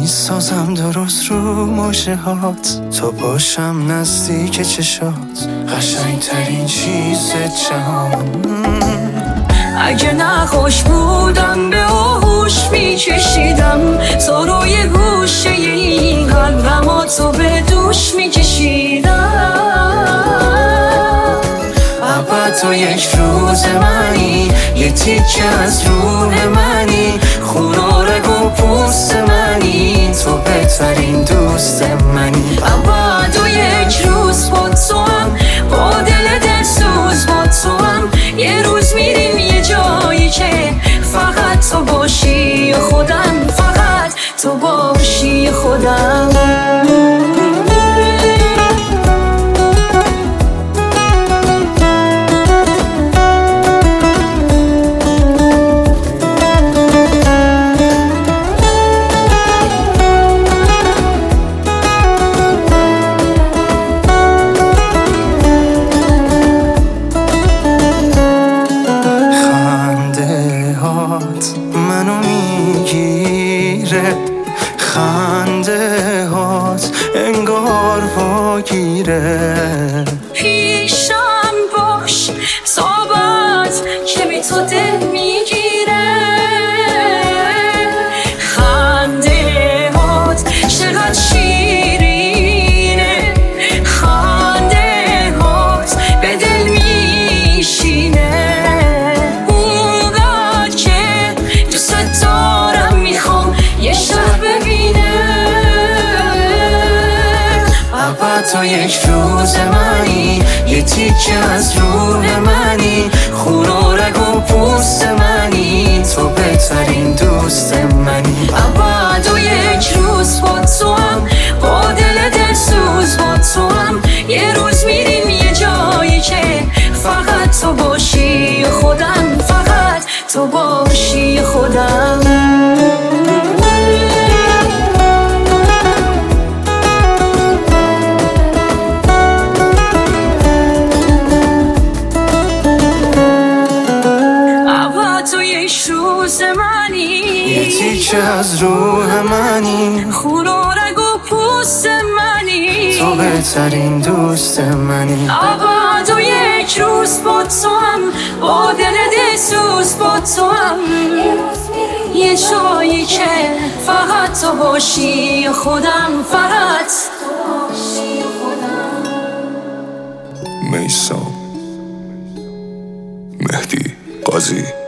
میسازم درست رو مژه هات، تا باشم نزدیک چشات، قشنگ ترین چیز جهان. اگه نخوش بودم به آغوش میکشیدم، تو رو یه گوشه این قلبم و تو به دوش میکشیدم. ابد تو یک روز منی، یه تیکه از روح منی، خون و رگ و پوست منی، تو بهترین دوست منی. ابد و یک روز با تو هم، با دل دلسوز با تو هم، یه روز میریم یه جایی که فقط تو باشی خودم، فقط تو باشی خودم. منو میگیره، خنده هات انگار واگیره. پیشم باش صحبت که بی تو دل میگیره، خنده هات چقدر شیرینه، خنده هات به دل میشینه. تو یک روز منی، یه تیکه از روح منی، خون و رگ و پوست منی، تو بهترین دوست منی. ابد و یک روز با تو هم، با دل دلسوز با تو هم، یه روز میریم یه جایی که فقط تو باشی خودم، فقط تو باشی خودم. روز منی، یه تیکه از روح منی، خون و رگ و پوست منی، تو بهترین دوست منی. ابد و یک روز با تو هم، با دل دلسوز با تو هم، یه جایی که فقط تو باشی خودم، فقط تو باشی خودم. میثم مهدی قاضی.